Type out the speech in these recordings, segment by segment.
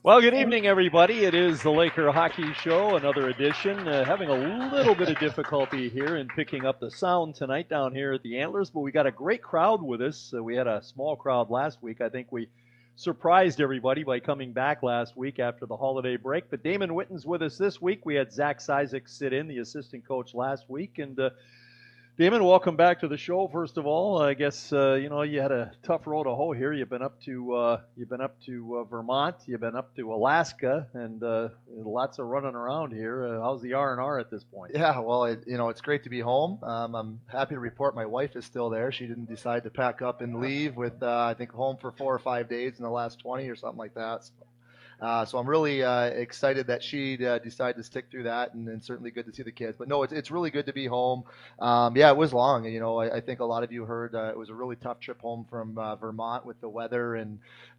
Well, good evening, everybody. It is the Laker Hockey Show, another edition. Having a little bit of difficulty here in picking up the sound tonight down here at the Antlers, but we got a great crowd with us. We had a small crowd last week. I think we surprised everybody by coming back last week after the holiday break. But Damon Witten's with us this week. We had Zach Sizek sit in, the assistant coach, last week, and Damon, welcome back to the show. First of all, I guess you had a tough road to hoe here. You've been up to Vermont, you've been up to Alaska, and lots of running around here. How's the R&R at this point? Yeah, well, it's great to be home. I'm happy to report my wife is still there. She didn't decide to pack up and leave with, I think, home for 4 or 5 days in the last 20 or something like that. So I'm really excited that she decided to stick through that, and certainly good to see the kids. But no, it's really good to be home. Yeah, it was long. I think a lot of you heard it was a really tough trip home from Vermont with the weather, and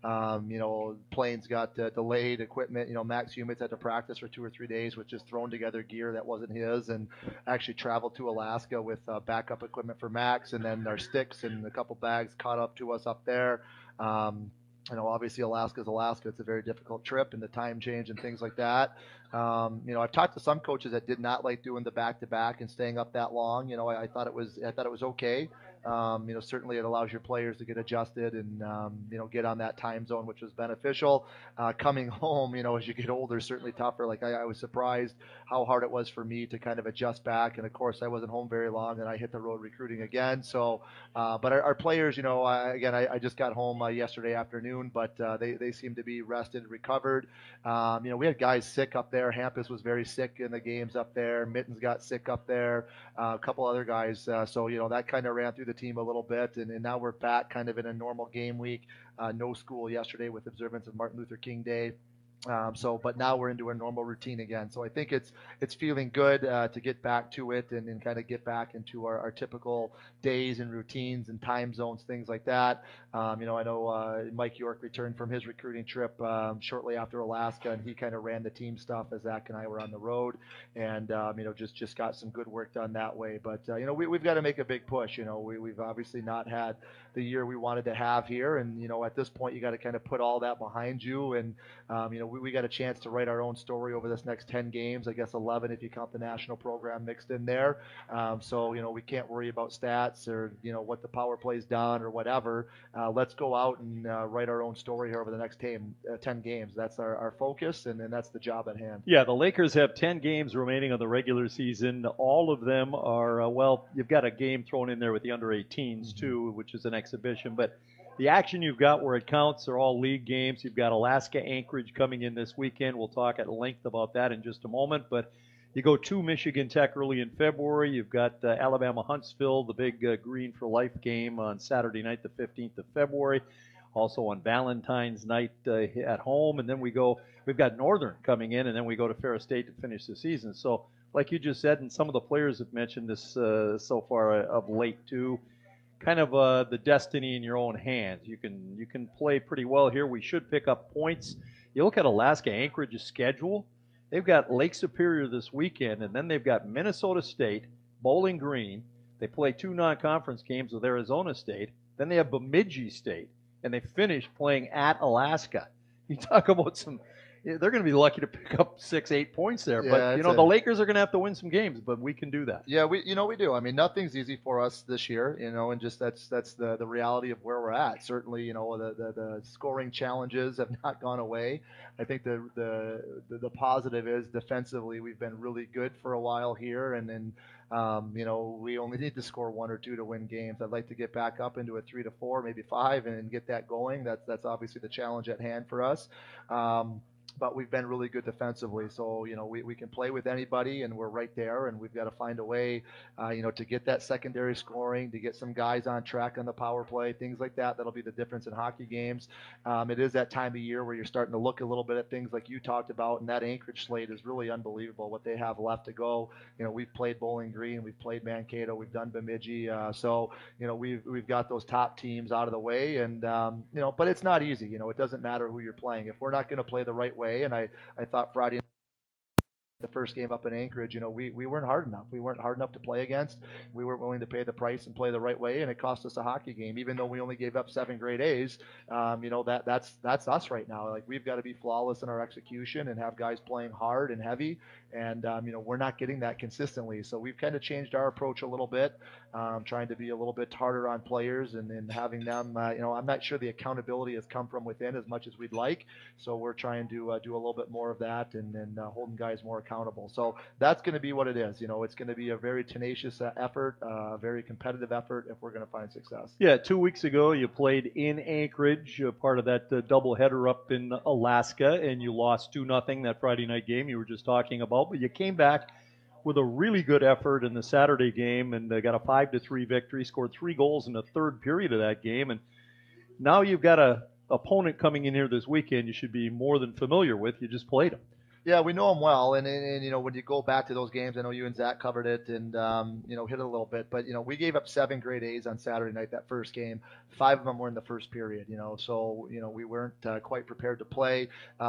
planes got delayed, equipment. Max Humets had to practice for 2 or 3 days with just thrown together gear that wasn't his, and actually traveled to Alaska with backup equipment for Max, and then our sticks and a couple bags caught up to us up there. Um, obviously Alaska's Alaska. It's a very difficult trip, and the time change and things like that. I've talked to some coaches that did not like doing the back-to-back and staying up that long. I thought it was okay. Certainly it allows your players to get adjusted and get on that time zone, which was beneficial. Coming home, as you get older, is certainly tougher. Like I was surprised how hard it was for me to kind of adjust back, and of course I wasn't home very long, and I hit the road recruiting again. So, but our players, I just got home yesterday afternoon, but they seem to be rested, recovered. We had guys sick up there. Hampus was very sick in the games up there. Mittens got sick up there. A couple other guys. So that kind of ran through the team a little bit, and now we're back kind of in a normal game week. No school yesterday with observance of Martin Luther King Day. But now we're into a normal routine again. So I think it's feeling good to get back to it, and kind of get back into our typical days and routines and time zones, things like that. I know Mike York returned from his recruiting trip shortly after Alaska, and he kind of ran the team stuff as Zach and I were on the road, and just got some good work done that way. But we've got to make a big push. We've obviously not had the year we wanted to have here, and at this point you got to kind of put all that behind you, and we got a chance to write our own story over this next 10 games, I guess 11 if you count the national program mixed in there. So we can't worry about stats or what the power play's done or whatever. Let's go out and write our own story here over the next 10 games. That's our focus, and that's the job at hand. Yeah, the Lakers have 10 games remaining on the regular season. All of them are, you've got a game thrown in there with the under 18s, too, which is an exhibition. But the action you've got where it counts are all league games. You've got Alaska Anchorage coming in this weekend. We'll talk at length about that in just a moment. But you go to Michigan Tech early in February. You've got Alabama Huntsville, the big Green for Life game on Saturday night, the 15th of February. Also on Valentine's night at home. And then we've got Northern coming in, and then we go to Ferris State to finish the season. So, like you just said, and some of the players have mentioned this so far of late too, kind of the destiny in your own hands. You can play pretty well here. We should pick up points. You look at Alaska Anchorage's schedule. They've got Lake Superior this weekend, and then they've got Minnesota State, Bowling Green. They play 2 non-conference games with Arizona State. Then they have Bemidji State, and they finish playing at Alaska. You talk about they're going to be lucky to pick up 6-8 points there. Yeah, but the Lakers are going to have to win some games, but we can do that. Yeah, we do. I mean, nothing's easy for us this year, and just that's the reality of where we're at. Certainly, the scoring challenges have not gone away. I think the positive is defensively we've been really good for a while here, and then we only need to score 1 or 2 to win games. I'd like to get back up into a 3 to 4, maybe 5, and get that going. That's obviously the challenge at hand for us. But we've been really good defensively. So, we can play with anybody, and we're right there, and we've got to find a way, to get that secondary scoring, to get some guys on track on the power play, things like that. That'll be the difference in hockey games. It is that time of year where you're starting to look a little bit at things like you talked about, and that Anchorage slate is really unbelievable what they have left to go. We've played Bowling Green, we've played Mankato, we've done Bemidji. So, we've got those top teams out of the way, and, but it's not easy. It doesn't matter who you're playing. If we're not going to play the right way, and I thought Friday the first game up in Anchorage, we weren't hard enough. We weren't hard enough to play against. We weren't willing to pay the price and play the right way, and it cost us a hockey game. Even though we only gave up 7 grade A's, that's us right now. Like we've got to be flawless in our execution and have guys playing hard and heavy, and we're not getting that consistently. So we've kind of changed our approach a little bit, trying to be a little bit harder on players and having them. I'm not sure the accountability has come from within as much as we'd like. So we're trying to do a little bit more of that and holding guys more accountable. So that's going to be what it is. It's going to be a very tenacious effort, a very competitive effort if we're going to find success. Yeah, 2 weeks ago you played in Anchorage, part of that doubleheader up in Alaska, and you lost 2-0 that Friday night game you were just talking about. But you came back with a really good effort in the Saturday game and got a 5-3 victory, scored 3 goals in the third period of that game. And now you've got a opponent coming in here this weekend you should be more than familiar with. You just played them. Yeah, we know them well, and when you go back to those games, I know you and Zach covered it, and hit it a little bit, but we gave up 7 grade A's on Saturday night that first game. 5 of them were in the first period, so we weren't quite prepared to play.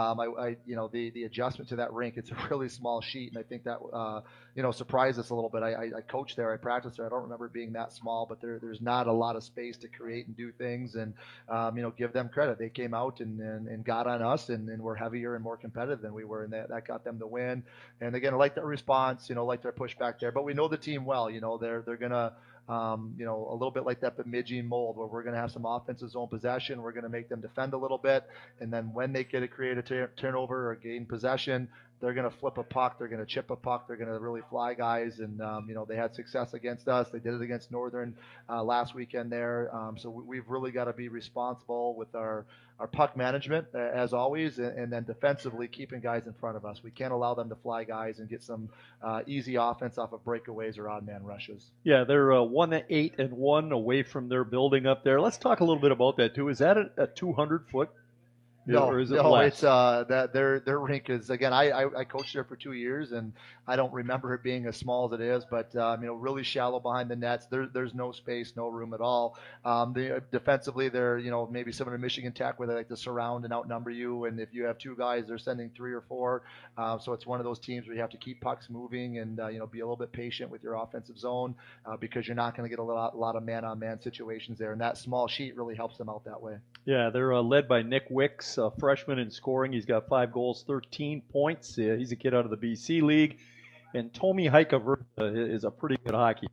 The adjustment to that rink, it's a really small sheet, and I think that surprised us a little bit. I coached there, I practiced there. I don't remember it being that small, but there's not a lot of space to create and do things, and give them credit. They came out and got on us, and were heavier and more competitive than we were, and that got them the win. And again, I like their response, like their pushback there. But we know the team well. They're gonna, a little bit like that Bemidji mold, where we're gonna have some offensive zone possession. We're gonna make them defend a little bit, and then when they get a creative turnover or gain possession, they're going to flip a puck. They're going to chip a puck. They're going to really fly guys. And, they had success against us. They did it against Northern last weekend there. So we've really got to be responsible with our puck management, as always, and then defensively keeping guys in front of us. We can't allow them to fly guys and get some easy offense off of breakaways or odd man rushes. Yeah, they're 1-8-1 away from their building up there. Let's talk a little bit about that, too. Is that a 200-foot? No, or is it less? It's that their rink is, again, I coached there for 2 years, and I don't remember it being as small as it is, but really shallow behind the nets. There's no space, no room at all. Defensively, they're maybe similar to Michigan Tech, where they like to surround and outnumber you, and if you have 2 guys, they're sending 3 or 4. So it's one of those teams where you have to keep pucks moving and be a little bit patient with your offensive zone, because you're not going to get a lot of man-on-man situations there, and that small sheet really helps them out that way. Yeah, they're led by Nick Wicks, a freshman in scoring. He's got 5 goals, 13 points. He's a kid out of the BC League. And Tomi Heikaver is a pretty good hockey.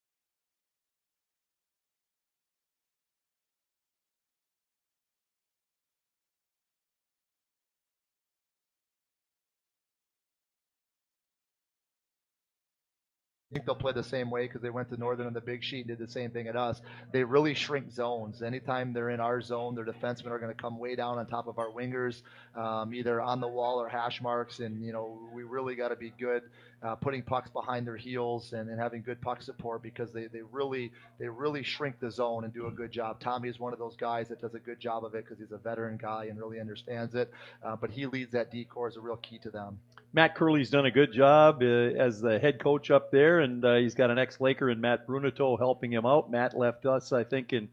I think they'll play the same way because they went to Northern on the big sheet and did the same thing at us. They really shrink zones. Anytime they're in our zone, their defensemen are going to come way down on top of our wingers, either on the wall or hash marks. And, we really got to be good putting pucks behind their heels and having good puck support, because they really shrink the zone and do a good job. Tommy is one of those guys that does a good job of it because he's a veteran guy and really understands it. But he leads that D-corps is a real key to them. Matt Curley's done a good job as the head coach up there, and he's got an ex-Laker in Matt Bruneto helping him out. Matt left us, I think, in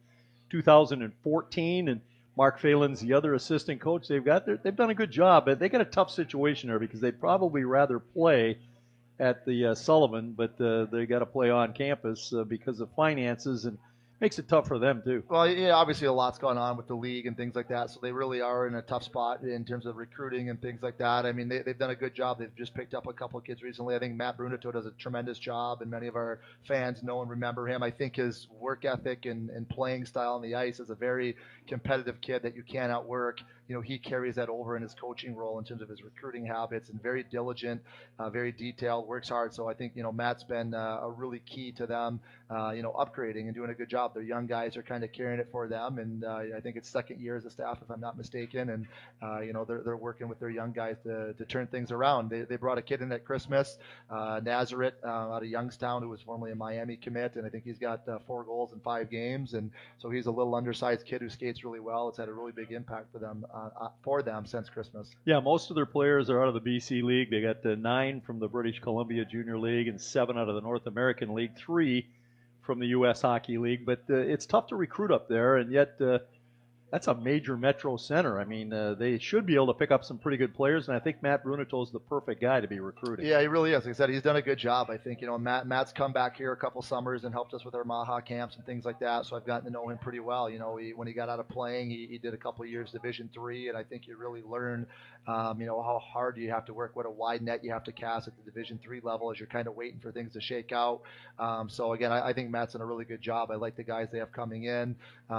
2014, and Mark Phelan's the other assistant coach they've got. They've done a good job, but they got a tough situation there because they'd probably rather play at the Sullivan, but they got to play on campus because of finances, and makes it tough for them too. Well, yeah, obviously a lot's gone on with the league and things like that, so they really are in a tough spot in terms of recruiting and things like that. I mean, they've done a good job. They've just picked up a couple of kids recently. I think Matt Bruneto does a tremendous job, and many of our fans know and remember him. I think his work ethic and playing style on the ice is a very competitive kid that you can't outwork. He carries that over in his coaching role in terms of his recruiting habits, and very diligent, very detailed, works hard. So I think, Matt's been a really key to them, upgrading and doing a good job. Their young guys are kind of carrying it for them, and I think it's second year as a staff, if I'm not mistaken, and they're working with their young guys to turn things around. They brought a kid in at Christmas, Nazareth, out of Youngstown, who was formerly a Miami commit, and I think he's got 4 goals in 5 games, and so he's a little undersized kid who skates really well. It's had a really big impact for them since Christmas. Yeah, most of their players are out of the BC League. They got 9 from the British Columbia Junior League and 7 out of the North American League, 3 from the U.S. Hockey League. But it's tough to recruit up there, and yet That's a major metro center. I mean, they should be able to pick up some pretty good players, and I think Matt Brunito is the perfect guy to be recruiting. Yeah, he really is. Like I said, he's done a good job. I think Matt's come back here a couple summers and helped us with our Maha camps and things like that. So I've gotten to know him pretty well. When he got out of playing, he did a couple of years Division III, and I think you really learn, how hard you have to work, what a wide net you have to cast at the Division III level as you're kind of waiting for things to shake out. So again, I think Matt's done a really good job. I like the guys they have coming in.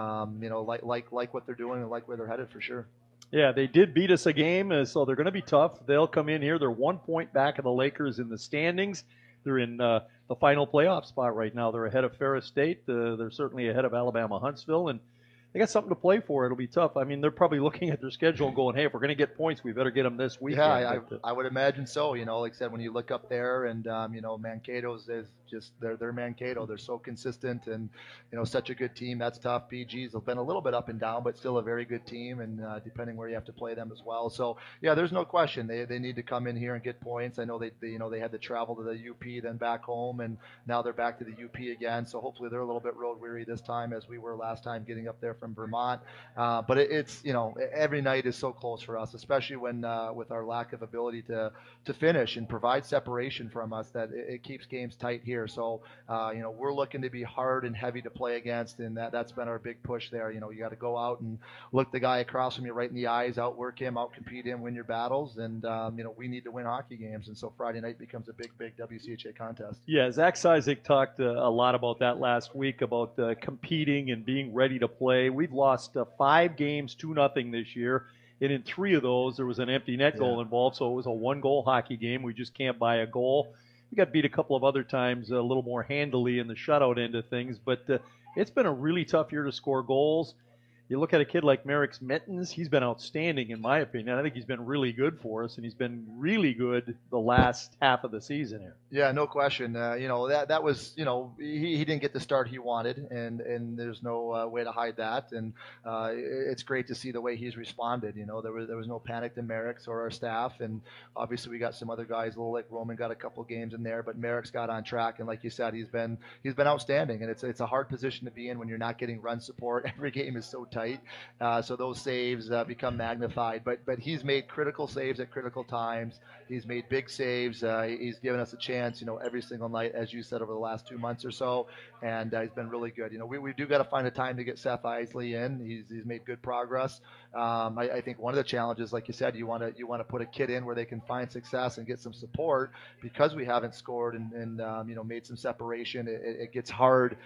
Like what they're doing and like where they're headed for sure. Yeah, they did beat us a game, so they're going to be tough. They'll come in here. They're 1 point back of the Lakers in the standings. They're in the final playoff spot right now. They're ahead of Ferris State. They're certainly ahead of Alabama Huntsville, and they got something to play for. It'll be tough. I mean, they're probably looking at their schedule and going, hey, if we're going to get points, we better get them this weekend. Yeah, I would imagine so. Like I said, when you look up there and, Mankato's is just, they're Mankato. They're so consistent and, such a good team. That's tough. PG's have been a little bit up and down, but still a very good team. And depending where you have to play them as well. So, yeah, there's no question. They need to come in here and get points. I know they had to travel to the UP, then back home, and now they're back to the UP again. So hopefully they're a little bit road weary this time as we were last time getting up there from Vermont. But it's, every night is so close for us, especially when with our lack of ability to finish and provide separation from us, that it keeps games tight here. So, we're looking to be hard and heavy to play against, and that's been our big push there. You got to go out and look the guy across from you right in the eyes, outwork him, outcompete him, win your battles, and we need to win hockey games. And so Friday night becomes a big WCHA contest. Yeah, Zach Seisig talked a lot about that last week, about competing and being ready to play. We've lost 5 games 2-0 this year, and in 3 of those there was an empty net goal involved, so it was a 1-goal hockey game. We just can't buy a goal. We got beat a couple of other times a little more handily in the shutout end of things, but it's been a really tough year to score goals. You look at a kid like Merrick's Mittens, he's been outstanding in my opinion. I think he's been really good for us, and he's been really good the last half of the season here. Yeah, no question. That was, he didn't get the start he wanted, and there's no way to hide that. And it's great to see the way he's responded. There was no panic to Merrick's or our staff, and obviously we got some other guys, a little like Roman got a couple of games in there, but Merrick's got on track, and like you said, he's been outstanding. And it's a hard position to be in when you're not getting run support. Every game is so tight, so those saves become magnified. But he's made critical saves at critical times. He's made big saves. He's given us a chance, every single night, as you said, over the last 2 months or so, and he's been really good. We do got to find a time to get Seth Isley in. He's made good progress. I think one of the challenges, like you said, you want to put a kid in where they can find success and get some support, because we haven't scored and made some separation. It gets hard,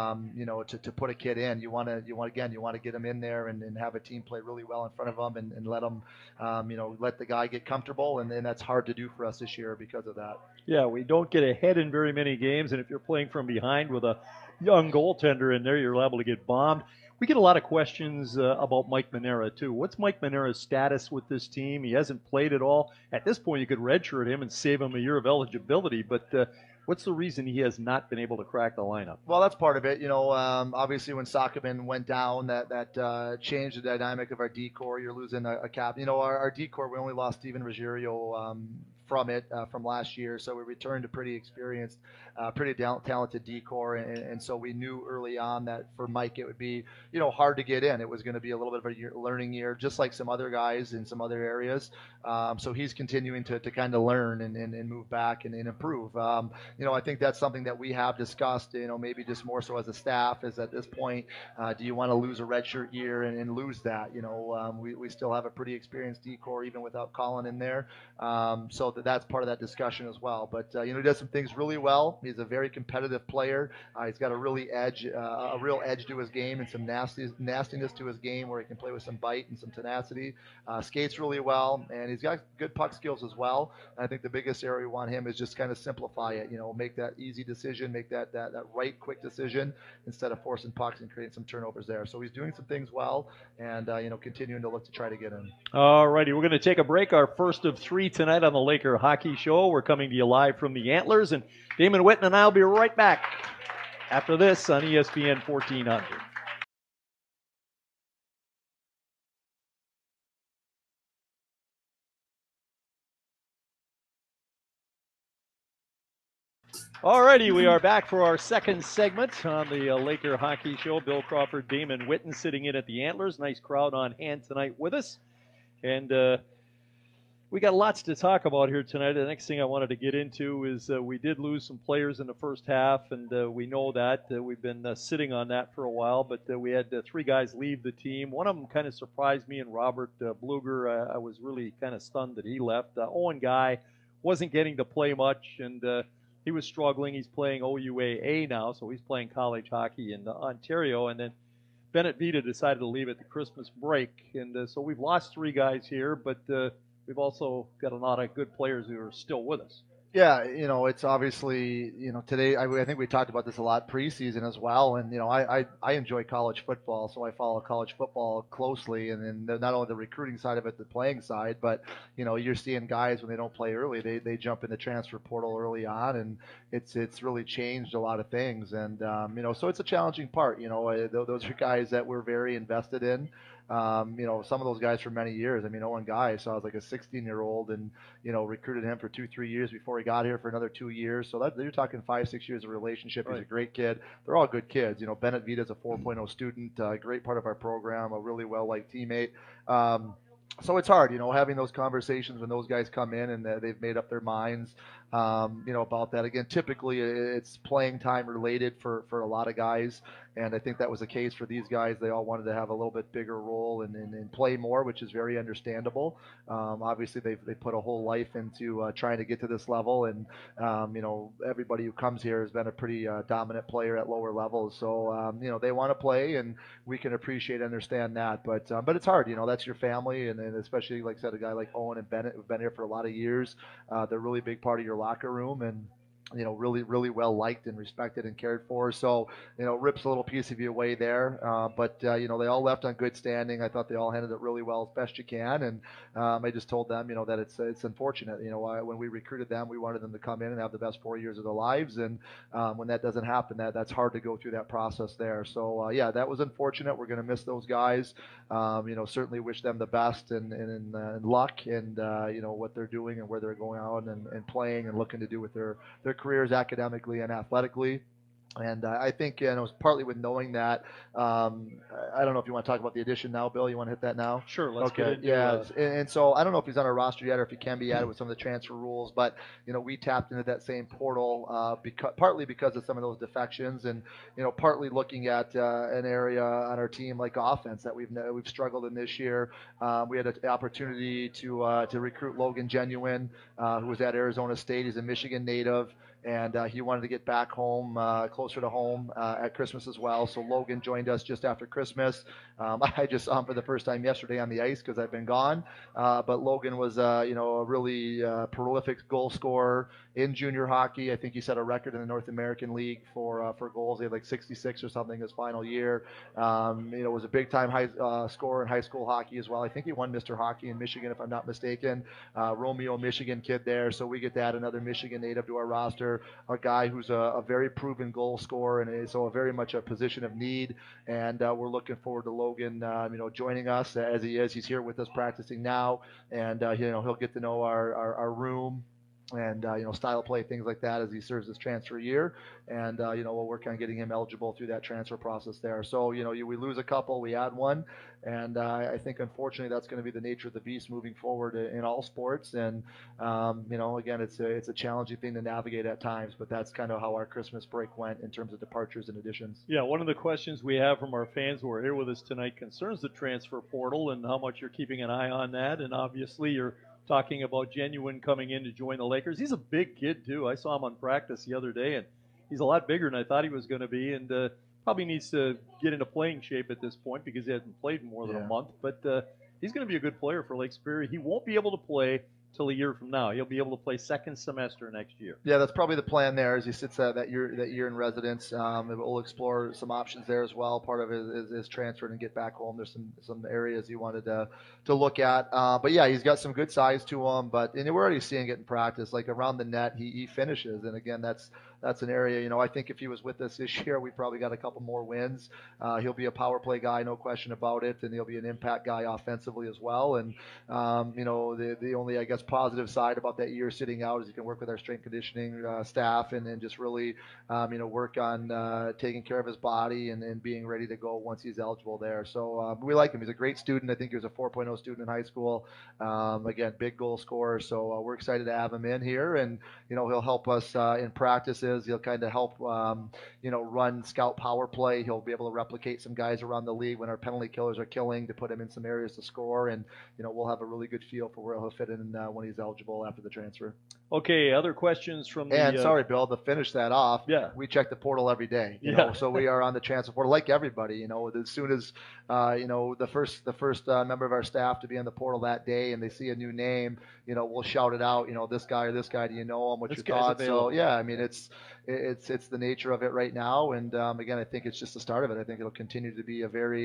to put a kid in. You want to get them in there and have a team play really well in front of them and let them, let the guy get comfortable, and then that's hard to do for us this year because of that. Yeah, we don't get ahead in very many games, and if you're playing from behind with a young goaltender in there, you're liable to get bombed. We get a lot of questions about Mike Manera, too. What's Mike Manera's status with this team? He hasn't played at all. At this point, you could redshirt him and save him a year of eligibility, but what's the reason he has not been able to crack the lineup? Well, that's part of it. Obviously when Sockman went down, that changed the dynamic of our D-core. You're losing a cap. Our D-core, we only lost Steven Ruggiero from last year, so we returned a pretty experienced, pretty talented D-core, and so we knew early on that for Mike it would be hard to get in. It was going to be a little bit of a learning year, just like some other guys in some other areas. So he's continuing to kind of learn and move back and improve. I think that's something that we have discussed, maybe just more so as a staff, is at this point, do you want to lose a redshirt year and lose that? We still have a pretty experienced D-core even without Colin in there. So that's part of that discussion as well. But, he does some things really well. He's a very competitive player. He's got a real edge to his game and some nastiness to his game where he can play with some bite and some tenacity. Skates really well, and he's got good puck skills as well. And I think the biggest area we want him is just kind of simplify it, make that easy decision, make that right quick decision instead of forcing pucks and creating some turnovers there. So he's doing some things well, and continuing to look to try to get in. All righty, we're going to take a break, our first of 3 tonight on the Laker Hockey Show. We're coming to you live from the Antlers, and Damon Whitten and I will be right back after this on ESPN 1400. Alrighty, we are back for our second segment on the Laker Hockey Show. Bill Crawford, Damon Witten sitting in at the Antlers. Nice crowd on hand tonight with us. And we got lots to talk about here tonight. The next thing I wanted to get into is we did lose some players in the first half, and we know that. We've been sitting on that for a while, but we had three guys leave the team. One of them kind of surprised me, and Robert Bluger. I was really kind of stunned that he left. Owen Guy wasn't getting to play much, and he was struggling. He's playing OUAA now, so he's playing college hockey in Ontario. And then Bennett Vita decided to leave at the Christmas break. And so we've lost three guys here, but we've also got a lot of good players who are still with us. Yeah, it's obviously, today, I think we talked about this a lot preseason as well. And, I enjoy college football, so I follow college football closely. And then not only the recruiting side of it, the playing side, but, you're seeing guys when they don't play early, they jump in the transfer portal early on, and it's really changed a lot of things. And, so it's a challenging part. Those are guys that we're very invested in. Some of those guys for many years. I mean, Owen Guy, so I was like a 16-year-old and, recruited him for 2-3 years before he got here for another 2 years. So you're talking 5-6 years of relationship. Right. He's a great kid. They're all good kids. Bennett Vita's a 4.0 student, great part of our program, a really well-liked teammate. So it's hard, having those conversations when those guys come in and they've made up their minds, about that. Again, typically it's playing time related for a lot of guys. And I think that was the case for these guys. They all wanted to have a little bit bigger role and play more, which is very understandable. Obviously, they put a whole life into trying to get to this level. And, everybody who comes here has been a pretty dominant player at lower levels. So, they want to play, and we can appreciate and understand that. But it's hard. That's your family. And especially, like I said, a guy like Owen and Bennett who've been here for a lot of years. They're a really big part of your locker room. And really, really well liked and respected and cared for. So, rips a little piece of you away there. But they all left on good standing. I thought they all handled it really well as best you can. And I just told them, that it's unfortunate. When we recruited them, we wanted them to come in and have the best 4 years of their lives. And when that doesn't happen, that's hard to go through that process there. So, that was unfortunate. We're going to miss those guys. Certainly wish them the best and luck and, what they're doing and where they're going out and playing and looking to do with their careers academically and athletically. And I think, it was partly with knowing that. I don't know if you want to talk about the addition now, Bill. You want to hit that now? Sure. Let's get into Yeah. And so I don't know if he's on our roster yet or if he can be added with some of the transfer rules, but, we tapped into that same portal partly because of some of those defections and, partly looking at an area on our team like offense that we've struggled in this year. We had an opportunity to recruit Logan Genuine, who was at Arizona State. He's a Michigan native. And he wanted to get back home, closer to home at Christmas as well. So Logan joined us just after Christmas. I just saw him for the first time yesterday on the ice because I've been gone. But Logan was, a really prolific goal scorer in junior hockey. I think he set a record in the North American League for goals. He had like 66 or something his final year. Was a big-time high scorer in high school hockey as well. I think he won Mr. Hockey in Michigan, if I'm not mistaken. Romeo, Michigan kid there. So we get to add another Michigan native to our roster. A guy who's a very proven goal scorer and so very much a position of need. And we're looking forward to Logan, joining us as he is. He's here with us practicing now, and he'll get to know our room and style of play, things like that, as he serves his transfer year. And we'll work on getting him eligible through that transfer process there. So we lose a couple, we add one, and I think unfortunately that's going to be the nature of the beast moving forward in all sports. And again, it's a challenging thing to navigate at times, but that's kind of how our Christmas break went in terms of departures and additions. Yeah, one of the questions we have from our fans who are here with us tonight concerns the transfer portal and how much you're keeping an eye on that. And obviously you're talking about Genuine coming in to join the Lakers. He's a big kid, too. I saw him on practice the other day, and he's a lot bigger than I thought he was going to be, and probably needs to get into playing shape at this point because he hasn't played in more than a month. But he's going to be a good player for Lake Superior. He won't be able to play till a year from now. He'll be able to play second semester next year. Yeah, that's probably the plan there as he sits that year in residence. We'll explore some options there as well. Part of it is transfer and get back home. There's some areas he wanted to look at. But yeah, he's got some good size to him. And we're already seeing it in practice. Like around the net, he finishes. And again, that's that's an area, I think if he was with us this year, we probably got a couple more wins. He'll be a power play guy, no question about it, and he'll be an impact guy offensively as well. And the only, I guess, positive side about that year sitting out is he can work with our strength conditioning staff and just really, work on taking care of his body and being ready to go once he's eligible there. So we like him. He's a great student. I think he was a 4.0 student in high school. Again, big goal scorer. So we're excited to have him in here, and he'll help us in practices. He'll kind of help run scout power play. He'll be able to replicate some guys around the league when our penalty killers are killing, to put him in some areas to score, and we'll have a really good feel for where he'll fit in when he's eligible after the transfer. Okay, other questions from the... And sorry, Bill, to finish that off, yeah, we check the portal every day. You know, so we are on the transfer portal like everybody. As soon as the first member of our staff to be on the portal that day, and they see a new name, we'll shout it out. This guy or this guy, do you know him? What's your thoughts? So yeah, I mean it's the nature of it right now, and again, I think it's just the start of it. I think it'll continue to be a very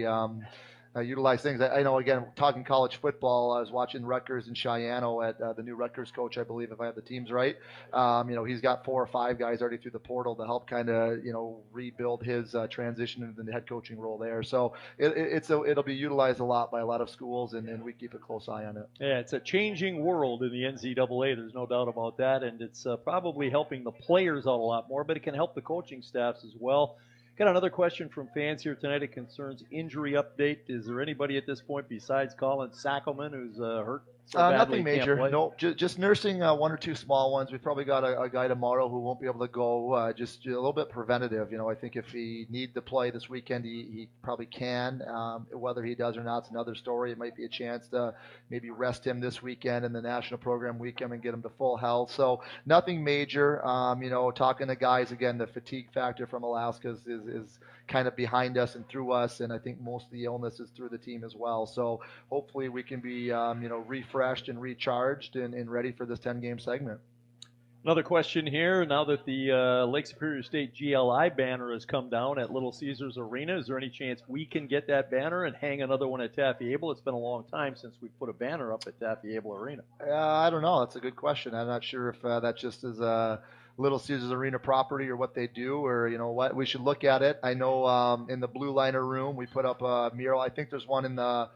utilize things. I know, again, talking college football, I was watching Rutgers and Cheyenne at the new Rutgers coach, I believe, if I have the teams right. He's got 4 or 5 guys already through the portal to help kind of, rebuild his transition into the head coaching role there. So it'll be utilized a lot by a lot of schools, and we keep a close eye on it. Yeah, it's a changing world in the NCAA. There's no doubt about that, and it's probably helping the players out a lot more, but it can help the coaching staffs as well. Got another question from fans here tonight. It concerns injury update. Is there anybody at this point besides Colin Sackelman who's hurt? So nothing major. No, just nursing 1 or 2 small ones. We've probably got a guy tomorrow who won't be able to go. Just a little bit preventative. I think if he need to play this weekend, he probably can. Whether he does or not is another story. It might be a chance to maybe rest him this weekend in the national program weekend and get him to full health. So nothing major. Talking to guys again, the fatigue factor from Alaska is kind of behind us and through us, and I think most of the illness is through the team as well. So hopefully we can be refreshed and recharged and ready for this 10-game segment. Another question here. Now that the Lake Superior State GLI banner has come down at Little Caesars Arena, is there any chance we can get that banner and hang another one at Taffy-Able? It's been a long time since we put a banner up at Taffy-Able Arena. I don't know. That's a good question. I'm not sure if that just is a Little Caesars Arena property or what they do, or what. We should look at it. I know in the Blue Liner room we put up a mural. I think there's one in the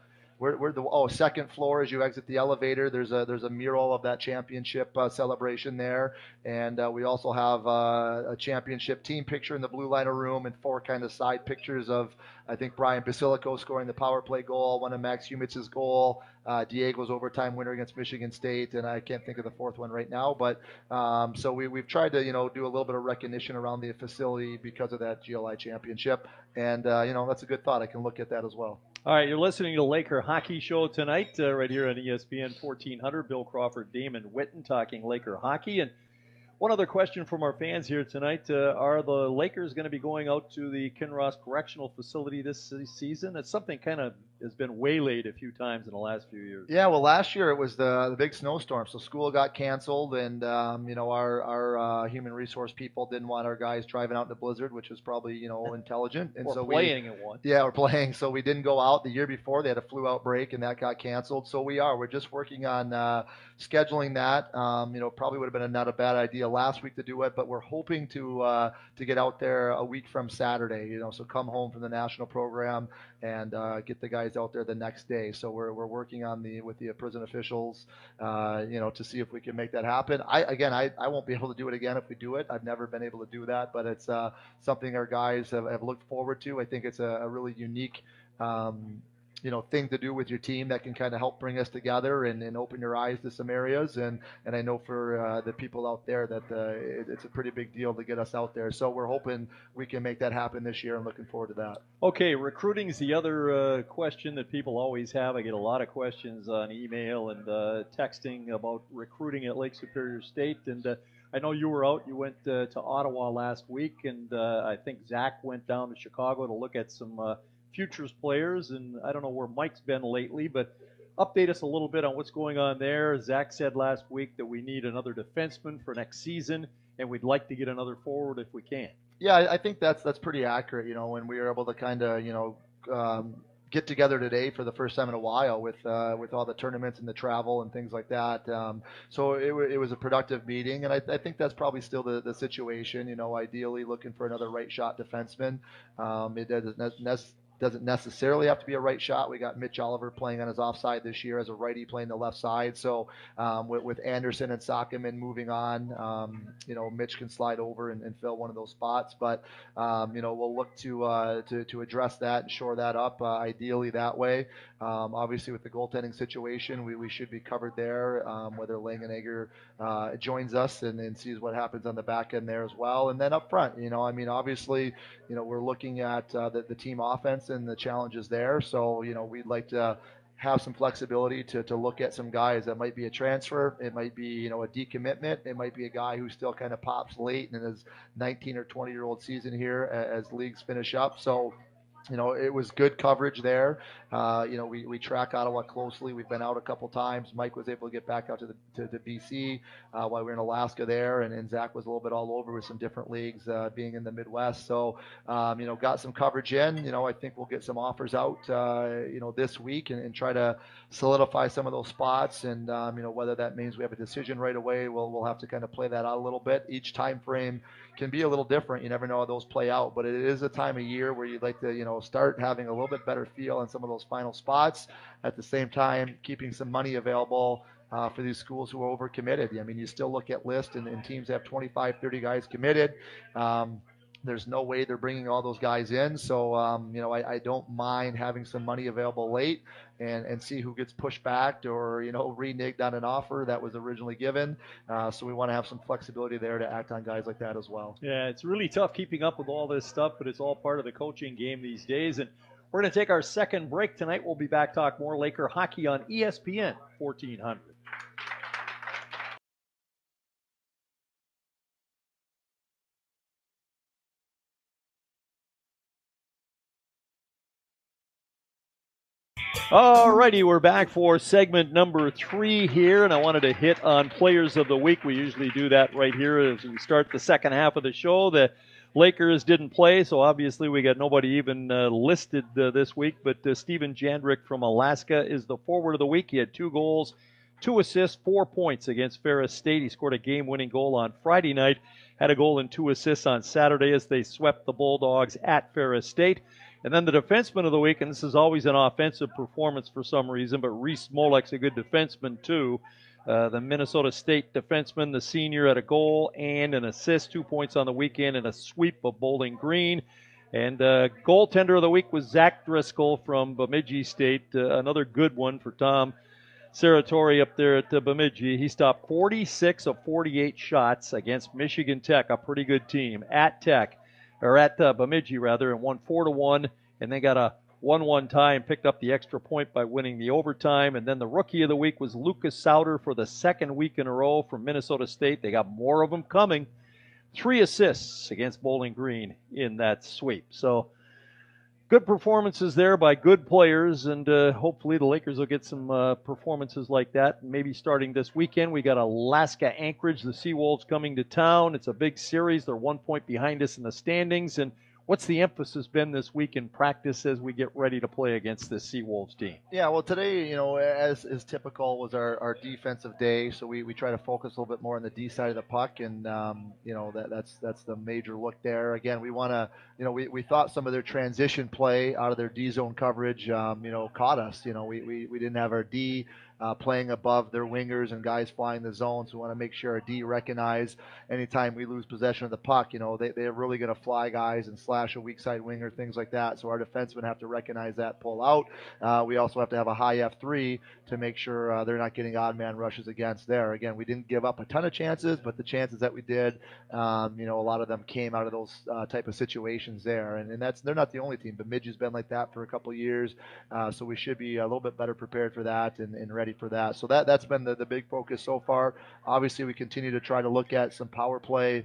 second floor as you exit the elevator. There's a mural of that championship celebration there, and we also have a championship team picture in the Blue Liner room, and 4 kind of side pictures of, I think, Brian Basilico scoring the power play goal, one of Max Humitz's goal, Diego's overtime winner against Michigan State, and I can't think of the 4th one right now. But so we've tried to do a little bit of recognition around the facility because of that GLI championship, and that's a good thought. I can look at that as well. All right, you're listening to Laker Hockey Show tonight, right here on ESPN 1400. Bill Crawford, Damon Whitten talking Laker hockey. And one other question from our fans here tonight. Are the Lakers going to be going out to the Kinross Correctional Facility this season? It's something kind of has been waylaid a few times in the last few years. Yeah, well, last year it was the big snowstorm, so school got canceled, and our human resource people didn't want our guys driving out in the blizzard, which was probably intelligent. And so playing in one. Yeah, we're playing, so we didn't go out. The year before they had a flu outbreak, and that got canceled. So we're just working on scheduling that. Probably would have been not a bad idea last week to do it, but we're hoping to get out there a week from Saturday. So come home from the national program and get the guys out there the next day. So we're working on with the prison officials, to see if we can make that happen. I won't be able to do it again if we do it. I've never been able to do that, but it's something our guys have looked forward to. I think it's a really unique thing to do with your team that can kind of help bring us together and open your eyes to some areas. And I know for the people out there that it's a pretty big deal to get us out there. So we're hoping we can make that happen this year and looking forward to that. Okay, recruiting is the other question that people always have. I get a lot of questions on email and texting about recruiting at Lake Superior State. And I know you were out. You went to Ottawa last week, and I think Zach went down to Chicago to look at some futures players, and I don't know where Mike's been lately, but update us a little bit on what's going on there. Zach said last week that we need another defenseman for next season, and we'd like to get another forward if we can. Yeah, I think that's pretty accurate. When we were able to kind of get together today for the first time in a while with all the tournaments and the travel and things like that. So it was a productive meeting, and I think that's probably still the situation. Ideally looking for another right shot defenseman. It doesn't necessarily have to be a right shot. We got Mitch Oliver playing on his offside this year as a righty playing the left side. So with Anderson and Sockman moving on, Mitch can slide over and fill one of those spots. But we'll look to address that and shore that up ideally that way. Obviously, with the goaltending situation, we should be covered there. Whether Langenegger joins us and sees what happens on the back end there as well, and then up front, obviously, we're looking at the team offense and the challenges there. So we'd like to have some flexibility to look at some guys that might be a transfer. It might be, a decommitment. It might be a guy who still kind of pops late in his 19 or 20-year-old season here as leagues finish up. So, it was good coverage there. We track Ottawa closely. We've been out a couple times. Mike was able to get back out to BC while we were in Alaska there, and Zach was a little bit all over with some different leagues being in the Midwest. So, got some coverage in. I think we'll get some offers out, this week and try to solidify some of those spots. And, whether that means we have a decision right away, we'll have to kind of play that out a little bit. Each time frame can be a little different. You never know how those play out, but it is a time of year where you'd like to, start having a little bit better feel on some of those final spots. At the same time, keeping some money available for these schools who are overcommitted. I mean, you still look at list and teams have 25, 30 guys committed. There's no way they're bringing all those guys in. So, I don't mind having some money available late and see who gets pushed back or, reneged on an offer that was originally given. So we want to have some flexibility there to act on guys like that as well. Yeah, it's really tough keeping up with all this stuff, but it's all part of the coaching game these days. And we're going to take our second break tonight. We'll be back, talk more Laker hockey on ESPN 1400. Alrighty, we're back for segment number 3 here, and I wanted to hit on players of the week. We usually do that right here as we start the second half of the show. The Lakers didn't play, so obviously we got nobody even listed this week, but Steven Jandrick from Alaska is the forward of the week. He had 2 goals, 2 assists, 4 points against Ferris State. He scored a game-winning goal on Friday night, had a goal and 2 assists on Saturday as they swept the Bulldogs at Ferris State. And then the defenseman of the week, and this is always an offensive performance for some reason, but Reese Smolek's a good defenseman too. The Minnesota State defenseman, the senior, had a goal and an assist, 2 points on the weekend, and a sweep of Bowling Green. And goaltender of the week was Zach Driscoll from Bemidji State, another good one for Tom Serratori up there at Bemidji. He stopped 46 of 48 shots against Michigan Tech, a pretty good team, at Bemidji rather, and won 4-1, and they got a 1-1 tie and picked up the extra point by winning the overtime. And then the rookie of the week was Lucas Sauter for the second week in a row from Minnesota State. They got more of them coming. 3 assists against Bowling Green in that sweep. So good performances there by good players, and hopefully the Lakers will get some performances like that. Maybe starting this weekend, we got Alaska Anchorage, the Seawolves coming to town. It's a big series. They're 1 point behind us in the standings. And what's the emphasis been this week in practice as we get ready to play against this Seawolves team? Yeah, well, today, as is typical, was our defensive day. So we try to focus a little bit more on the D side of the puck, and that's the major look there. Again, we want to, we thought some of their transition play out of their D zone coverage, caught us. We didn't have our D playing above their wingers and guys flying the zone. So we want to make sure our D recognize anytime we lose possession of the puck, they're really going to fly guys and slash a weak side winger, things like that. So our defensemen have to recognize that, pull out. We also have to have a high F3 to make sure they're not getting odd man rushes against there. Again, we didn't give up a ton of chances, but the chances that we did, a lot of them came out of those type of situations there. And they're not the only team. Bemidji's been like that for a couple of years. So we should be a little bit better prepared for that and ready for that. So that's been the big focus so far. Obviously, we continue to try to look at some power play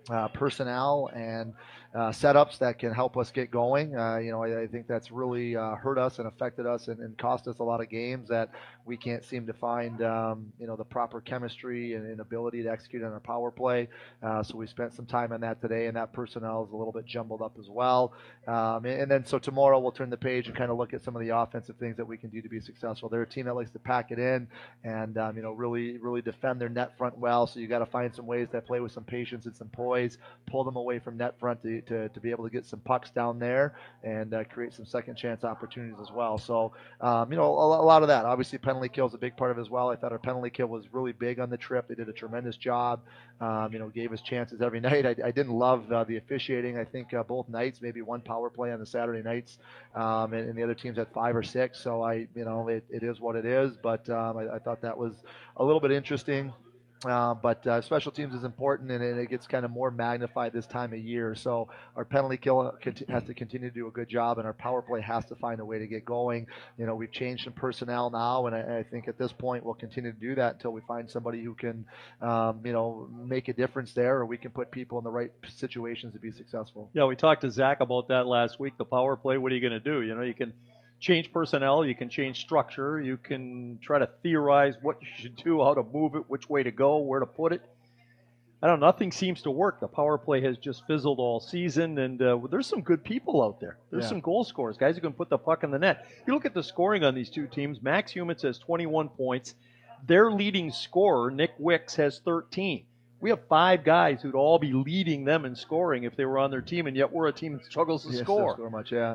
personnel and setups that can help us get going. I think that's really hurt us and affected us and cost us a lot of games that we can't seem to find, the proper chemistry and ability to execute on our power play. So we spent some time on that today, and that personnel is a little bit jumbled up as well. And then so tomorrow we'll turn the page and kind of look at some of the offensive things that we can do to be successful. They're a team that likes to pack it in and really defend their net front well. So you got to find some ways that play with some patience and some poise, pull them away from net front to be able to get some pucks down there and create some second chance opportunities as well. So a lot of that. Obviously, penalty kill is a big part of it as well. I thought our penalty kill was really big on the trip. They did a tremendous job. Gave us chances every night. I didn't love the officiating. I think both nights, maybe one power play on the Saturday nights, and the other teams had 5 or 6. So it is what it is. But I thought that was a little bit interesting. But special teams is important, and it gets kind of more magnified this time of year. So our penalty kill has to continue to do a good job, and our power play has to find a way to get going. We've changed some personnel now, and I think at this point we'll continue to do that until we find somebody who can, make a difference there, or we can put people in the right situations to be successful. Yeah, we talked to Zach about that last week. The power play. What are you going to do? You can change personnel, you can change structure, you can try to theorize what you should do, how to move it, which way to go, where to put it. I don't know, nothing seems to work. The power play has just fizzled all season, and there's some good people out there. There's some goal scorers, guys who can put the puck in the net. You look at the scoring on these two teams. Max Humans has 21 points. Their leading scorer, Nick Wicks, has 13. We have 5 guys who'd all be leading them in scoring if they were on their team, and yet we're a team that struggles to score. Score much, yeah.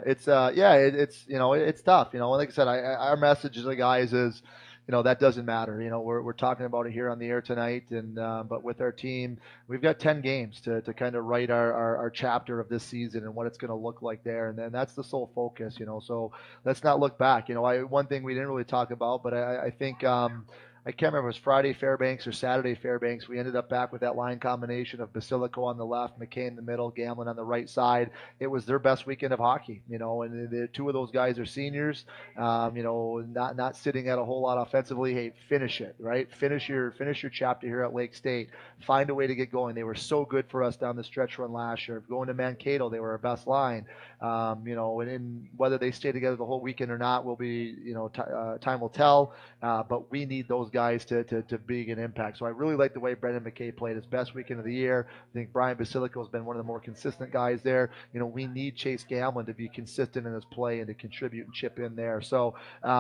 It's tough. Like I said, our message to the guys is, that doesn't matter. We're talking about it here on the air tonight, and but with our team, we've got 10 games to kind of write our chapter of this season and what it's going to look like there, and then that's the sole focus. So let's not look back. One thing we didn't really talk about, but I think. I can't remember if it was Friday Fairbanks or Saturday Fairbanks. We ended up back with that line combination of Basilico on the left, McKay in the middle, Gamlin on the right side. It was their best weekend of hockey, and the 2 of those guys are seniors, not sitting at a whole lot offensively. Hey, finish it, right? Finish your chapter here at Lake State. Find a way to get going. They were so good for us down the stretch run last year. Going to Mankato, they were our best line. And whether they stay together the whole weekend or not will be, time will tell. But we need those guys to be an impact. So I really like the way Brendan McKay played his best weekend of the year. I think Brian Basilico has been one of the more consistent guys there. We need Chase Gamlin to be consistent in his play and to contribute and chip in there. So,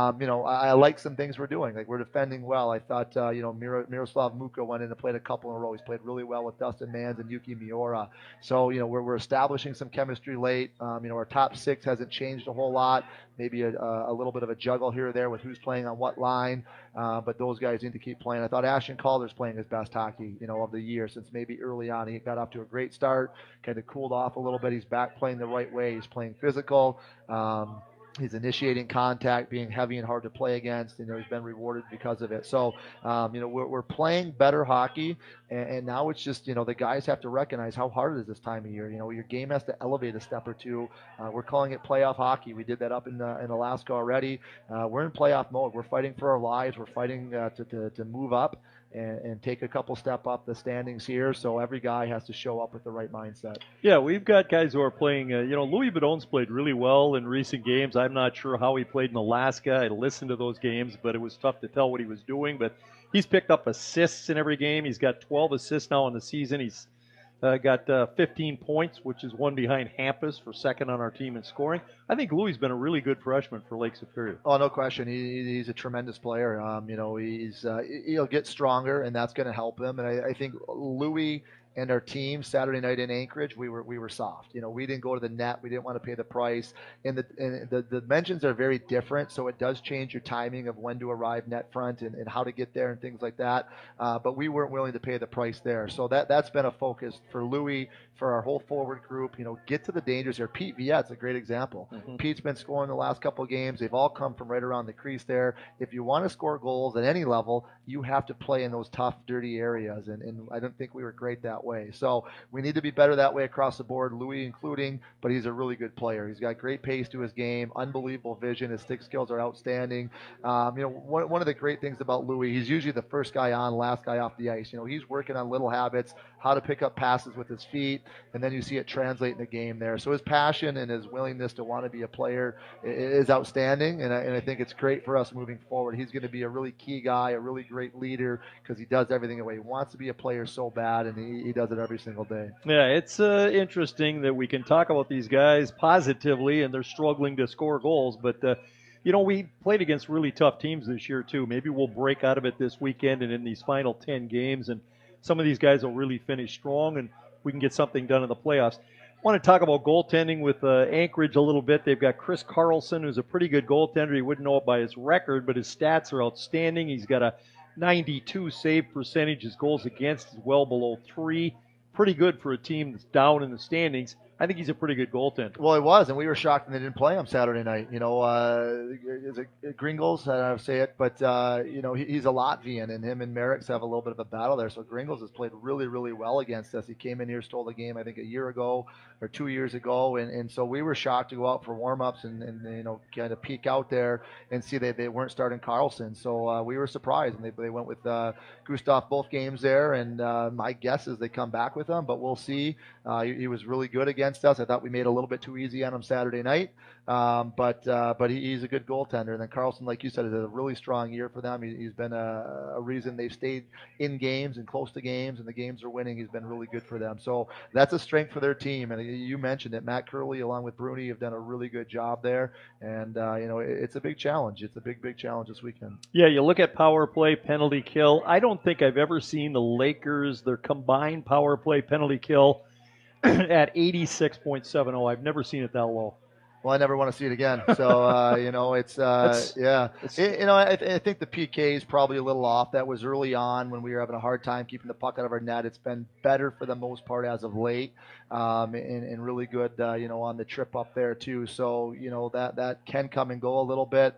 I like some things we're doing. Like we're defending well. I thought, Miroslav Muka went in and played a couple in a row. He's played really well with Dustin Mans and Yuki Miura. So, we're establishing some chemistry late. Our top 6 hasn't changed a whole lot. Maybe a little bit of a juggle here or there with who's playing on what line. But those guys need to keep playing. I thought Ashton Calder's playing his best hockey, of the year since maybe early on. He got off to a great start, kind of cooled off a little bit. He's back playing the right way. He's playing physical. He's initiating contact, being heavy and hard to play against. He's been rewarded because of it. So, we're playing better hockey, and now it's just, the guys have to recognize how hard it is this time of year. Your game has to elevate a step or two. We're calling it playoff hockey. We did that up in Alaska already. We're in playoff mode. We're fighting for our lives. We're fighting to move up and take a couple step up the standings here. So every guy has to show up with the right mindset. Yeah, we've got guys who are playing. Louis Bedone's played really well in recent games. I'm not sure how he played in Alaska. I listened to those games, but it was tough to tell what he was doing. But he's picked up assists in every game. He's got 12 assists now in the season. He's got 15 points, which is one behind Hampus for second on our team in scoring. I think Louis has been a really good freshman for Lake Superior. Oh, no question. He's a tremendous player. He'll get stronger, and that's going to help him. And I think Louis and our team Saturday night in Anchorage, we were soft. We didn't go to the net. We didn't want to pay the price. And the dimensions are very different, so it does change your timing of when to arrive net front and how to get there and things like that. But we weren't willing to pay the price there. So that's been a focus for Louis, for our whole forward group. Get to the dangers there. Pete Viet's a great example. Mm-hmm. Pete's been scoring the last couple of games. They've all come from right around the crease there. If you want to score goals at any level, you have to play in those tough, dirty areas. And I don't think we were great that way. way. So we need to be better that way across the board, Louis including, but he's a really good player. He's got great pace to his game, unbelievable vision. His stick skills are outstanding. One of the great things about Louis, he's usually the first guy on, last guy off the ice. He's working on little habits, how to pick up passes with his feet, and then you see it translate in the game there. So his passion and his willingness to want to be a player is outstanding, and I think it's great for us moving forward. He's going to be a really key guy, a really great leader, because he does everything the way he wants to be a player so bad, and he does it every single day. Yeah, it's interesting that we can talk about these guys positively and they're struggling to score goals, but we played against really tough teams this year too. Maybe we'll break out of it this weekend and in these final 10 games, and some of these guys will really finish strong and we can get something done in the playoffs. I want to talk about goaltending with Anchorage a little bit. They've got Chris Carlson, who's a pretty good goaltender. You wouldn't know it by his record, but his stats are outstanding. He's got a 92 save percentage. His goals against is well below 3. Pretty good for a team that's down in the standings. I think he's a pretty good goaltender. Well, he was, and we were shocked when they didn't play him Saturday night. Is it Gringles? I don't know how to say it, but he's a Latvian, and him and Merrick's have a little bit of a battle there. So Gringles has played really, really well against us. He came in here, stole the game, I think, a year ago or 2 years ago, and so we were shocked to go out for warm-ups and kind of peek out there and see they weren't starting Carlson. So we were surprised, and they went with Gustav both games there, and my guess is they come back with him, but we'll see. He was really good against us. I thought we made it a little bit too easy on him Saturday night, but he's a good goaltender. And then Carlson, like you said, is a really strong year for them. He's been a reason they've stayed in games and close to games, and the games are winning. He's been really good for them. So that's a strength for their team. And you mentioned it, Matt Curley along with Bruni have done a really good job there. And it's a big challenge. It's a big challenge this weekend. Yeah, you look at power play, penalty kill. I don't think I've ever seen the Lakers, their combined power play, penalty kill at 86.70. I've never seen it that low. Well, I never want to see it again. So, yeah. I think the PK is probably a little off. That was early on when we were having a hard time keeping the puck out of our net. It's been better for the most part as of late, and really good, on the trip up there too. So, that can come and go a little bit.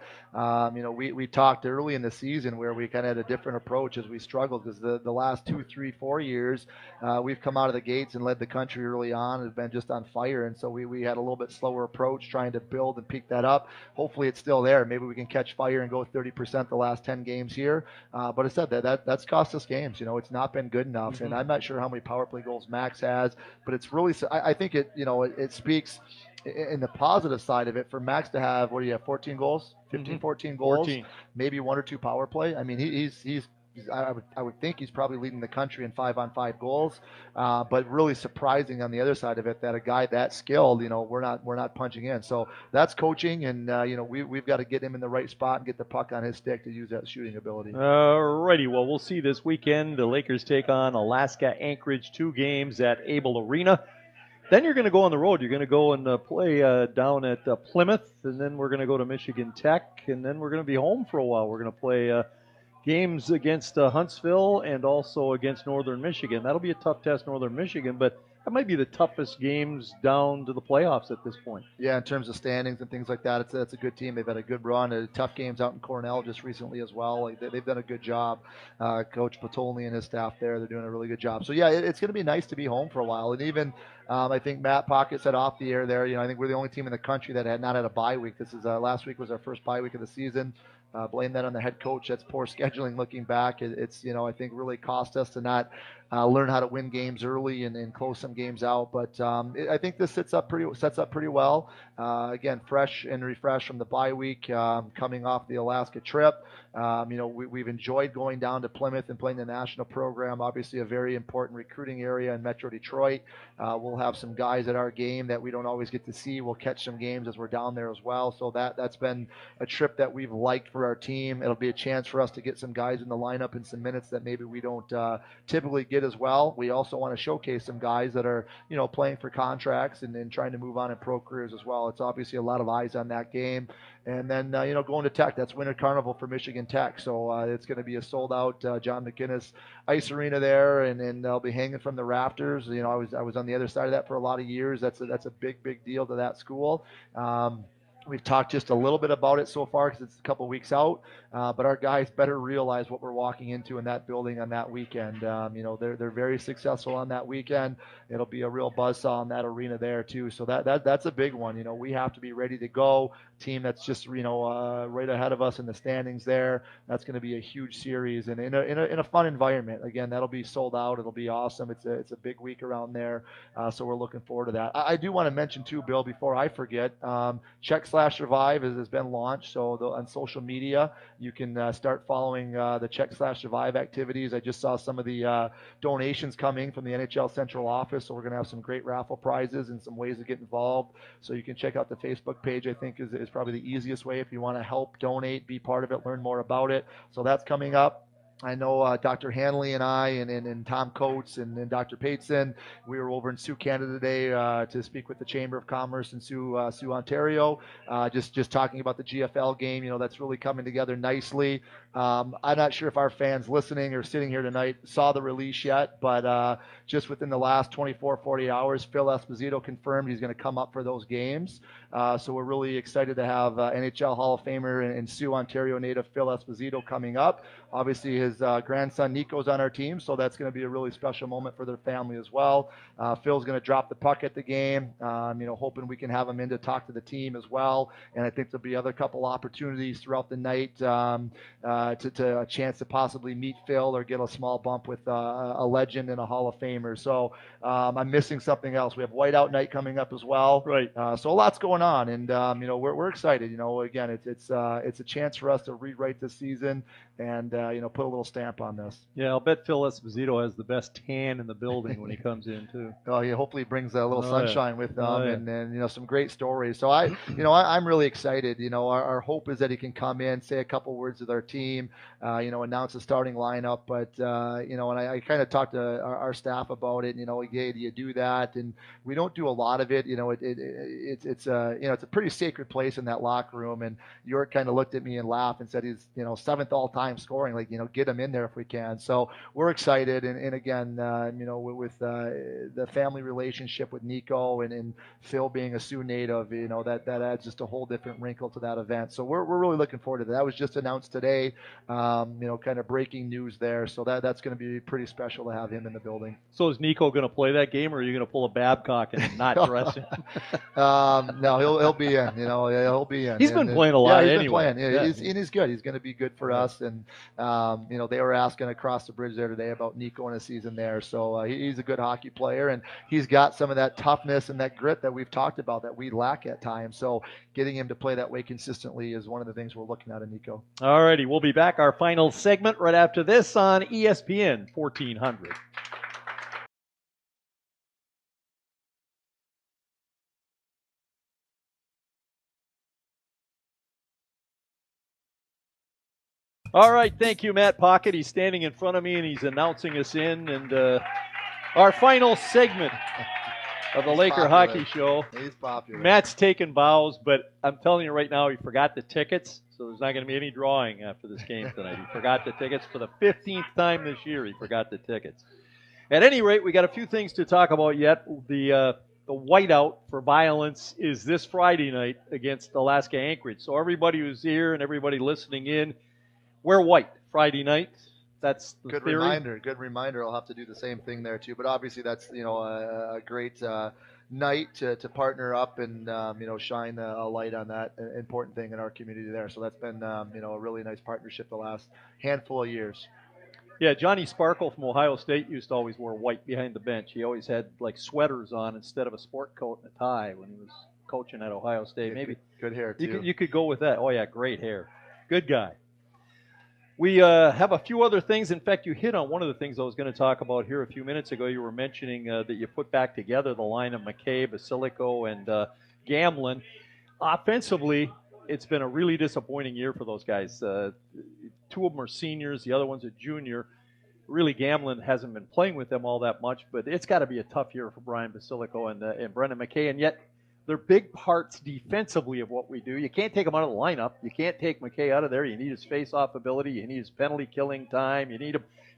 We talked early in the season where we kind of had a different approach as we struggled because the last 2, 3, 4 years, we've come out of the gates and led the country early on and been just on fire. And so we had a little bit slower approach trying to build and peak that up. Hopefully it's still there. Maybe we can catch fire and go 30% the last 10 games here. But I said that's cost us games. It's not been good enough. Mm-hmm. And I'm not sure how many power play goals Max has, but it's really, I think it speaks in the positive side of it for Max to have, 14 goals, 15, mm-hmm. 14 goals, 14. Maybe 1 or 2 power play. I mean, he's I would think he's probably leading the country in 5-on-5 goals, but really surprising on the other side of it that a guy that skilled, we're not punching in. So that's coaching, and we've got to get him in the right spot and get the puck on his stick to use that shooting ability. Alrighty, well we'll see this weekend. The Lakers take on Alaska Anchorage, 2 games at Able Arena. Then you're going to go on the road. You're going to go and play down at Plymouth, and then we're going to go to Michigan Tech, and then we're going to be home for a while. We're going to play games against Huntsville and also against Northern Michigan. That'll be a tough test, Northern Michigan, but that might be the toughest games down to the playoffs at this point. Yeah, in terms of standings and things like that, it's a good team. They've had a good run. Tough games out in Cornell just recently as well. They've done a good job. Coach Patolny and his staff there, they're doing a really good job. So, yeah, it's going to be nice to be home for a while. And even I think Matt Pocket said off the air there, I think we're the only team in the country that had not had a bye week. This is last week was our first bye week of the season. Blame that on the head coach. That's poor scheduling looking back. It's I think really cost us to not learn how to win games early and close some games out. But I think this sets up pretty well. Again, fresh and refreshed from the bye week, coming off the Alaska trip. We've enjoyed going down to Plymouth and playing the national program. Obviously, a very important recruiting area in Metro Detroit. We'll have some guys at our game that we don't always get to see. We'll catch some games as we're down there as well. So that's been a trip that we've liked for our team. It'll be a chance for us to get some guys in the lineup in some minutes that maybe we don't typically get as well. We also want to showcase some guys that are playing for contracts and trying to move on in pro careers as well. It's obviously a lot of eyes on that game. And then, going to Tech, that's Winter Carnival for Michigan Tech. So it's going to be a sold-out John McInnes ice arena there, and they'll be hanging from the rafters. I was on the other side of that for a lot of years. That's a big deal to that school. We've talked just a little bit about it so far because it's a couple weeks out, but our guys better realize what we're walking into in that building on that weekend. They're very successful on that weekend. It'll be a real buzzsaw in that arena there too. So that's a big one. We have to be ready to go. Team that's just right ahead of us in the standings there. That's going to be a huge series and in a fun environment. Again, that'll be sold out. It'll be awesome. It's a big week around there, so we're looking forward to that. I do want to mention too, Bill, before I forget, Check/Survive has been launched. So on social media, you can start following the Check/Survive activities. I just saw some of the donations coming from the NHL Central Office. So we're going to have some great raffle prizes and some ways to get involved. So you can check out the Facebook page. I think is probably the easiest way if you want to help donate, be part of it, learn more about it. So that's coming up. I know Dr. Hanley and I and Tom Coates and Dr. Pateson, we were over in Sioux, Canada today to speak with the Chamber of Commerce in Sioux, Ontario, just talking about the GFL game. That's really coming together nicely. I'm not sure if our fans listening or sitting here tonight saw the release yet, but just within the last 24, 40 hours, Phil Esposito confirmed he's going to come up for those games. So we're really excited to have NHL Hall of Famer and Sioux, Ontario native Phil Esposito coming up. Obviously, his grandson Nico's on our team, so that's going to be a really special moment for their family as well. Phil's going to drop the puck at the game, hoping we can have him in to talk to the team as well. And I think there'll be other couple opportunities throughout the night to a chance to possibly meet Phil or get a small bump with a legend and a Hall of Famer. So I'm missing something else. We have Whiteout Night coming up as well. Right. So a lot's going on, and we're excited. Again, it's a chance for us to rewrite this season and put a little stamp on this. Yeah, I'll bet Phil Esposito has the best tan in the building when he comes in too. Oh, he hopefully brings a little sunshine with him, and some great stories. So I'm really excited. Our hope is that he can come in, say a couple words with our team, announce the starting lineup. But and I kind of talked to our staff about it. Hey, do you do that? And we don't do a lot of it. It's a pretty sacred place in that locker room. And York kind of looked at me and laughed and said he's 7th all-time scoring. Get him in there if we can. So we're excited. And again, with the family relationship with Nico and Phil being a Sioux native, that adds just a whole different wrinkle to that event. So we're really looking forward to that. That was just announced today. Kind of breaking news there. So that's going to be pretty special to have him in the building. So is Nico going to play that game, or are you going to pull a Babcock and not dress him? No, he'll be in. He'll be in. He's been playing a lot he's anyway. Been playing. Yeah, he's good. He's going to be good for us. And they were asking across the bridge there today about Nico in a season there. So he's a good hockey player, and he's got some of that toughness and that grit that we've talked about that we lack at times. So getting him to play that way consistently is one of the things we're looking at in Nico. All righty, we'll be back. Our final segment right after this on ESPN 1400. All right, thank you, Matt Pocket. He's standing in front of me and he's announcing us in. And our final segment of the Laker Hockey Show. He's popular. Matt's taking bows, but I'm telling you right now, he forgot the tickets, so there's not going to be any drawing after this game tonight. He forgot the tickets for the 15th time this year. He forgot the tickets. At any rate, we got a few things to talk about yet. The whiteout for violence is this Friday night against Alaska Anchorage. So everybody who's here and everybody listening in, wear white Friday night. That's the good theory. Good reminder. I'll have to do the same thing there too. But obviously, that's a great night to partner up and shine a light on that important thing in our community there. So that's been a really nice partnership the last handful of years. Yeah, Johnny Sparkle from Ohio State used to always wear white behind the bench. He always had like sweaters on instead of a sport coat and a tie when he was coaching at Ohio State. Maybe good hair too. You could go with that. Oh yeah, great hair. Good guy. We have a few other things. In fact, you hit on one of the things I was going to talk about here a few minutes ago. You were mentioning that you put back together the line of McKay, Basilico, and Gamlin. Offensively, it's been a really disappointing year for those guys. Two of them are seniors. The other one's a junior. Really, Gamlin hasn't been playing with them all that much, but it's got to be a tough year for Brian Basilico and Brendan McKay, and yet they're big parts defensively of what we do. You can't take them out of the lineup. You can't take McKay out of there. You need his face-off ability. You need his penalty killing time. You need him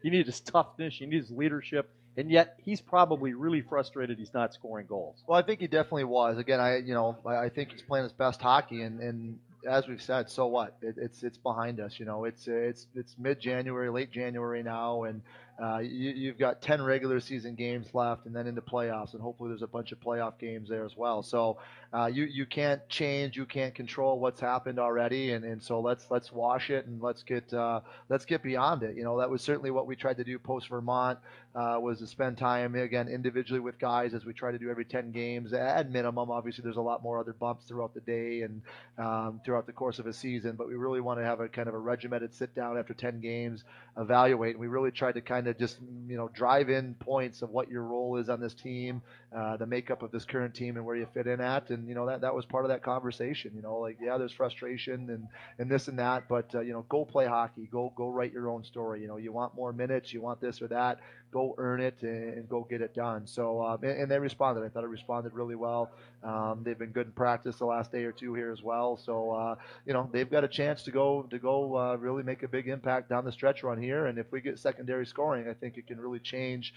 You need his toughness. You need his leadership. And yet he's probably really frustrated he's not scoring goals. Well, I think he definitely was. Again, I think he's playing his best hockey, and as we've said, so what? It's behind us. It's mid-January, late January now, and you've got 10 regular season games left, and then into playoffs, and hopefully there's a bunch of playoff games there as well. So you can't change, you can't control what's happened already, and so let's wash it and let's get beyond it. That was certainly what we tried to do post Vermont. Was to spend time again individually with guys as we try to do every 10 games at minimum. Obviously, there's a lot more other bumps throughout the day and throughout the course of a season, but we really want to have a kind of a regimented sit down after 10 games, evaluate, and we really tried to kind of just drive in points of what your role is on this team, the makeup of this current team, and where you fit in at, and that was part of that conversation. There's frustration and this and that, but go play hockey, go write your own story. You want more minutes, you want this or that. Go earn it and go get it done. So and they responded. I thought it responded really well. They've been good in practice the last day or two here as well. So they've got a chance to go really make a big impact down the stretch run here. And if we get secondary scoring, I think it can really change.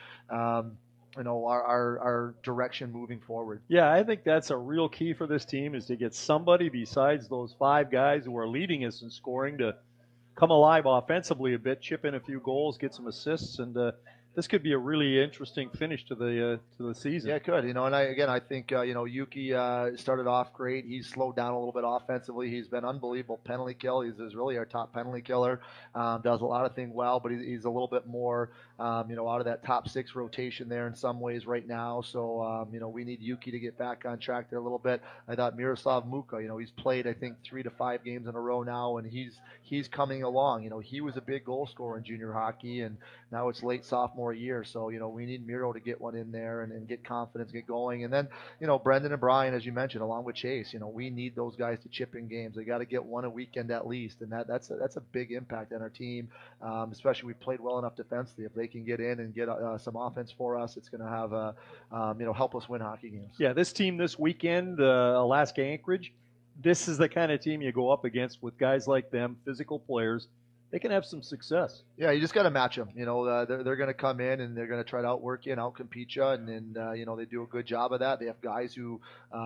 Our direction moving forward. Yeah, I think that's a real key for this team is to get somebody besides those 5 guys who are leading us in scoring to come alive offensively a bit, chip in a few goals, get some assists, and this could be a really interesting finish to the season. Yeah, it could. And I think Yuki started off great. He's slowed down a little bit offensively. He's been unbelievable penalty kill. He's really our top penalty killer. Does a lot of things well, but he's a little bit more out of that top 6 rotation there in some ways right now. So we need Yuki to get back on track there a little bit. I thought Miroslav Muka, he's played I think 3 to 5 games in a row now, and he's coming along. He was a big goal scorer in junior hockey, and now it's late sophomore year, so we need Miro to get one in there and get confidence, get going, and then Brendan and Brian, as you mentioned, along with Chase, we need those guys to chip in games. They got to get one a weekend at least, and that's a big impact on our team, especially we played well enough defensively. If they can get in and get some offense for us, it's going to have help us win hockey games. Yeah, this team this weekend, Alaska Anchorage, this is the kind of team you go up against with guys like them, physical players. They can have some success. Yeah, you just got to match them. They're going to come in and they're going to try to outwork you and outcompete you, and they do a good job of that. They have guys who,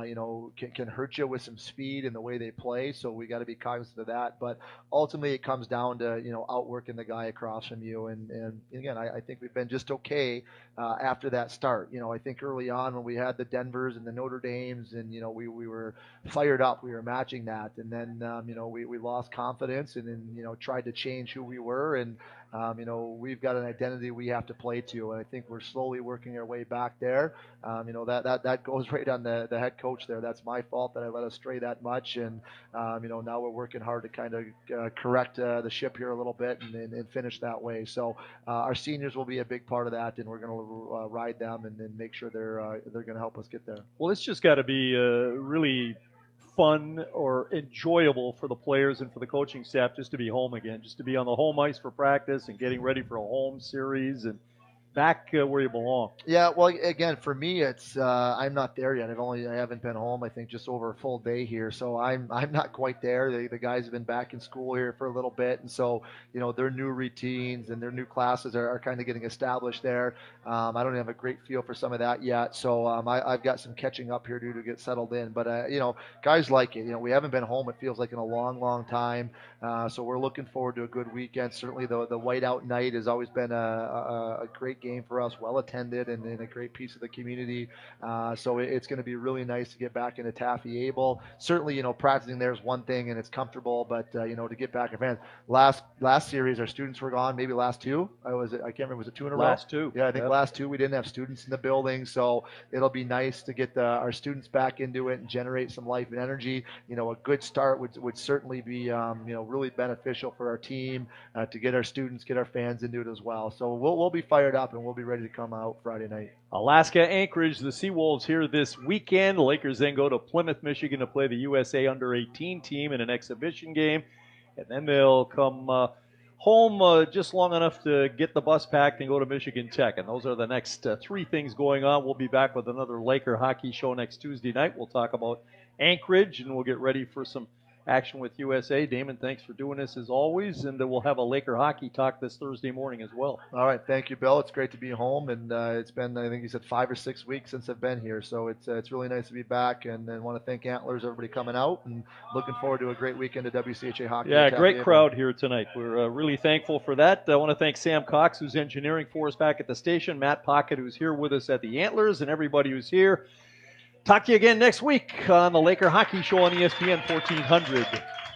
can hurt you with some speed and the way they play. So we got to be cognizant of that. But ultimately, it comes down to outworking the guy across from you. And again, I think we've been just okay after that start. I think early on when we had the Denvers and the Notre Dames, and we were fired up, we were matching that, and then we lost confidence and then tried to change who we were, and we've got an identity we have to play to, and I think we're slowly working our way back there. That goes right on the head coach there. That's my fault that I let us stray that much, and now we're working hard to kind of correct the ship here a little bit and finish that way. So our seniors will be a big part of that, and we're going to ride them and make sure they're going to help us get there. Well, it's just got to be really fun or enjoyable for the players and for the coaching staff just to be home again, just to be on the home ice for practice and getting ready for a home series and back where you belong. Yeah, well, again, for me, it's I'm not there yet. I haven't been home. I think just over a full day here, so I'm not quite there. The guys have been back in school here for a little bit, and so their new routines and their new classes are kind of getting established there. I don't have a great feel for some of that yet, so I've got some catching up here to get settled in. But guys like it. We haven't been home. It feels like in a long, long time. So we're looking forward to a good weekend. Certainly, the whiteout night has always been a great game for us, well attended, and a great piece of the community. So it's going to be really nice to get back into Taffy Able. Certainly, practicing there is one thing and it's comfortable, but to get back in fans. Last series, our students were gone. Maybe last 2. I can't remember. Was it 2 in a row? Last 2. Yeah, I think last 2 we didn't have students in the building, so it'll be nice to get our students back into it and generate some life and energy. A good start would certainly be really beneficial for our team to get our students, get our fans into it as well. So we'll be fired up and we'll be ready to come out Friday night. Alaska Anchorage, the Seawolves here this weekend. The Lakers then go to Plymouth, Michigan to play the USA Under-18 team in an exhibition game. And then they'll come home just long enough to get the bus packed and go to Michigan Tech. And those are the next 3 things going on. We'll be back with another Laker hockey show next Tuesday night. We'll talk about Anchorage, and we'll get ready for some Action with USA. Damon, thanks for doing this as always, and we'll have a Laker hockey talk this Thursday morning as well. All right, thank you, Bill. It's great to be home, and it's been, I think you said 5 or 6 weeks since I've been here, so it's really nice to be back, and want to thank Antlers, everybody coming out, and looking forward to a great weekend of WCHA hockey. Yeah, great crowd here tonight. We're really thankful for that. I want to thank Sam Cox, who's engineering for us back at the station, Matt Pocket, who's here with us at the Antlers, and everybody who's here. Talk to you again next week on the Laker Hockey Show on ESPN 1400.